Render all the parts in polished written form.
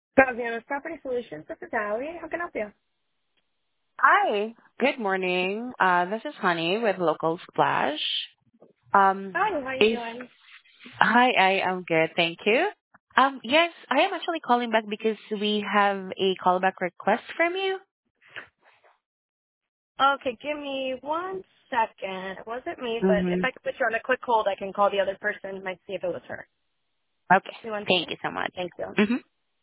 Graziano's Property Solutions. This is Allie. How can I help you? Hi, good morning. This is Honey with Local Splash. Um, Hi, how you is doing? Hi, I am good, thank you. Yes, I am actually calling back because we have a callback request from you. Okay, give me 1 second. It wasn't me, but if Mm-hmm. I could put you on a quick hold, I can call the other person. Might see if it was her. Okay, Give me one thank second. you so much. Thank you. Mm-hmm.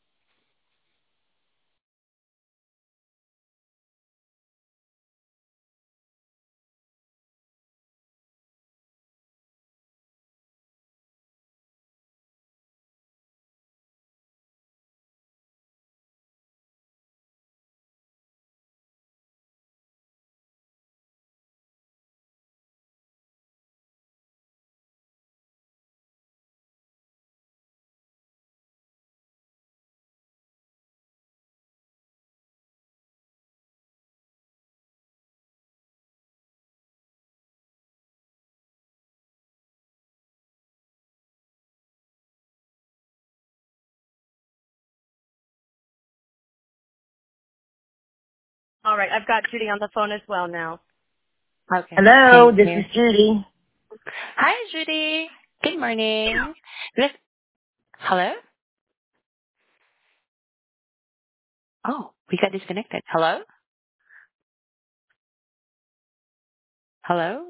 All right, I've got Judy on the phone as well now. Okay, Hello, thank this you. is Judy. Hi, Judy. Good morning. This, hello? Oh, we got disconnected. Hello? Hello?